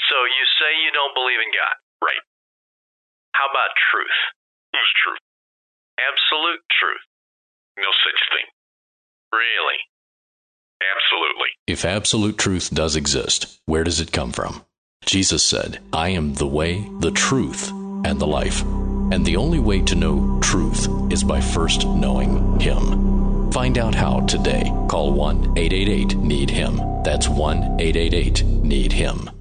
So you say you don't believe in God. Right. How about truth? Who's truth? Absolute truth. No such thing. Really? Absolutely. If absolute truth does exist, where does it come from? Jesus said, I am the way, the truth, and the life. And the only way to know truth is by first knowing Him. Find out how today. Call 1-888-NEED-HIM. That's 1-888-NEED-HIM.